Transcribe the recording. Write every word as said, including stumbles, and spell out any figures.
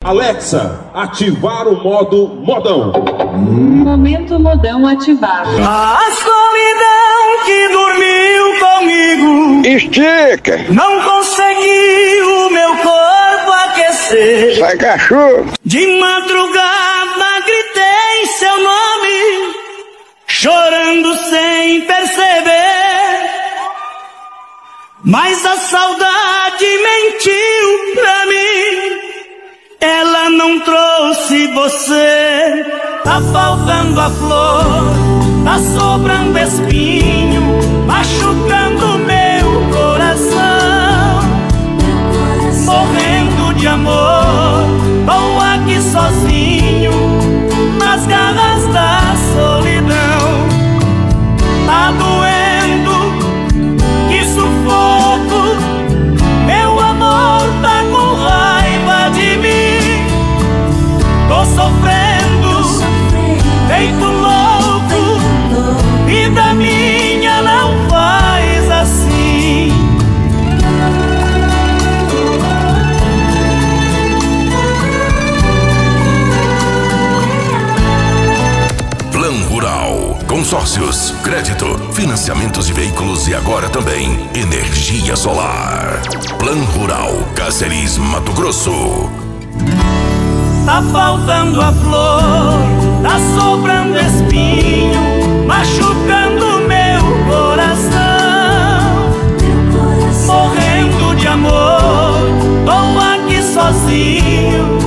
Alexa, ativar o modo modão. Momento modão ativado. A solidão que dormiu comigo estica, não conseguiu o meu corpo aquecer. sai cachorro. De madrugada gritei seu nome, chorando sem perceber. Mas a saudade mentiu pra mim, ela não trouxe você. Tá faltando a flor, tá sobrando espinho, machucando meu coração. Morrendo de amor, tô aqui sozinho, nas garras da solidão. Tá doendo, que sufoco, meu amor tá com raiva de mim. Tô sofrendo, feito louco, vida minha não faz assim. Plan Rural, consórcios, crédito, financiamentos de veículos e agora também energia solar. Plan Rural, Cáceres, Mato Grosso. Tá faltando a flor, tá sobrando espinho, machucando meu coração. Morrendo de amor, tô aqui sozinho,